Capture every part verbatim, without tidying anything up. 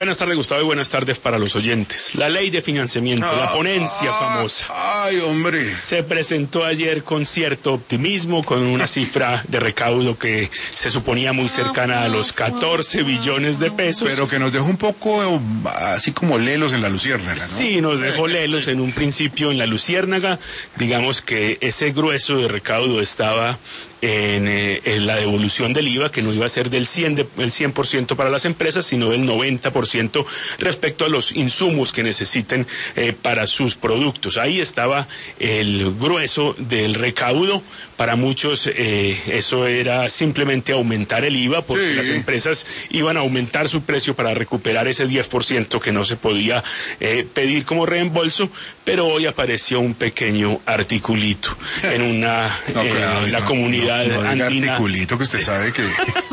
Buenas tardes, Gustavo, y buenas tardes para los oyentes. La ley de financiamiento, ah, la ponencia ah, famosa. Ay, hombre. Se presentó ayer con cierto optimismo, con una cifra de recaudo que se suponía muy cercana a los catorce billones de pesos. Pero que nos dejó un poco así como lelos en la luciérnaga, ¿no? Sí, nos dejó lelos en un principio en la luciérnaga. Digamos que ese grueso de recaudo estaba en, eh, en la devolución del I V A, que no iba a ser del cien, de, el cien por ciento para las empresas, sino del noventa por ciento respecto a los insumos que necesiten eh, para sus productos. Ahí estaba el grueso del recaudo. Para muchos eh, eso era simplemente aumentar el I V A, porque sí, las empresas iban a aumentar su precio para recuperar ese diez por ciento que no se podía eh, pedir como reembolso, pero hoy apareció un pequeño articulito en una no, eh, claro, la no, comunidad no, no andina. Articulito, que usted sabe que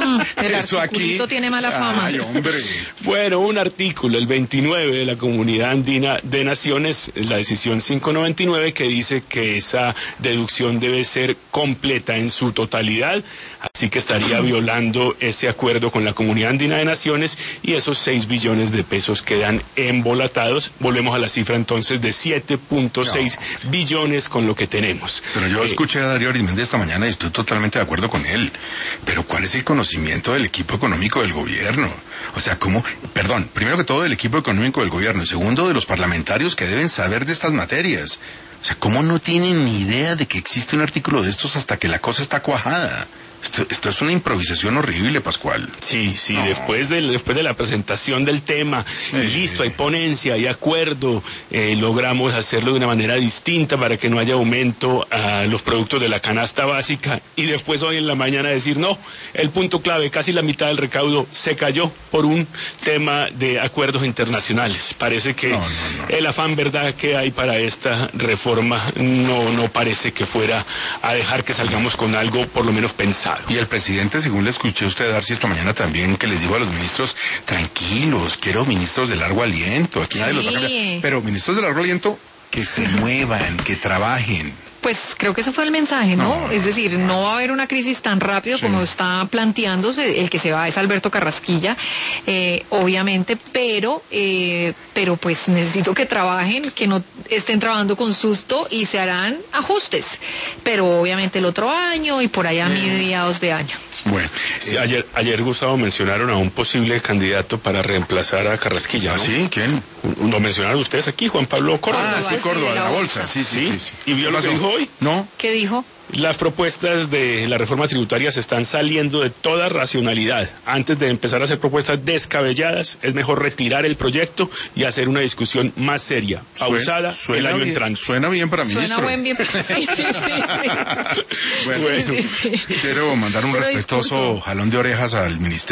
el eso articulito aquí tiene mala fama. Ay, hombre. Bueno, un artículo, el veintinueve de la Comunidad Andina de Naciones, la decisión quinientos noventa y nueve, que dice que esa deducción debe ser completa en su totalidad, así que estaría violando ese acuerdo con la Comunidad Andina de Naciones y esos seis billones de pesos quedan embolatados. Volvemos a la cifra entonces de siete punto seis no. billones con lo que tenemos. Pero yo eh, escuché a Darío Arizmendi esta mañana y estoy totalmente de acuerdo con él. Pero ¿cuál es el conocimiento del equipo económico del gobierno? O sea, ¿cómo? Perdón, primero que todo del equipo económico del gobierno y segundo de los parlamentarios que deben saber de estas materias. O sea, ¿cómo no tienen ni idea de que existe un artículo de estos hasta que la cosa está cuajada? Esto, esto es una improvisación horrible, Pascual. Sí, sí, no. después, de, después de la presentación del tema, eh, y listo, hay ponencia, hay acuerdo, eh, logramos hacerlo de una manera distinta para que no haya aumento a los productos de la canasta básica, y después hoy en la mañana decir, no, el punto clave, casi la mitad del recaudo se cayó por un tema de acuerdos internacionales. Parece que no, no, no. el afán, verdad, que hay para esta reforma no, no parece que fuera a dejar que salgamos con algo por lo menos pensado. Y el presidente, según le escuché a usted darse esta mañana también, que les dijo a los ministros, tranquilos, quiero ministros de largo aliento, aquí sí. nadie los va a cambiar. Pero ministros de largo aliento, que se muevan, que trabajen. Pues creo que eso fue el mensaje, ¿no? no. Es decir, no va a haber una crisis tan rápido sí. como está planteándose. El que se va es Alberto Carrasquilla, eh, obviamente, pero, eh, pero pues necesito que trabajen, que no estén trabajando con susto y se harán ajustes. Pero obviamente el otro año y por allá a mediados de año. Bueno, sí, ayer, ayer Gustavo mencionaron a un posible candidato para reemplazar a Carrasquilla, ¿no? ¿Ah, sí? ¿Quién? Lo mencionaron ustedes aquí, Juan Pablo Córdoba. Ah, sí, Córdoba, de la bolsa, sí, sí, sí. sí. ¿Y vio lo que dijo hoy? No. ¿Qué dijo? Las propuestas de la reforma tributaria se están saliendo de toda racionalidad. Antes de empezar a hacer propuestas descabelladas, es mejor retirar el proyecto y hacer una discusión más seria, pausada, el año bien, entrante. Suena bien para ministro. Suena buen bien. Sí, sí, sí. sí. Bueno, sí, sí, sí. quiero mandar un Pero respetuoso discurso. jalón de orejas al ministerio.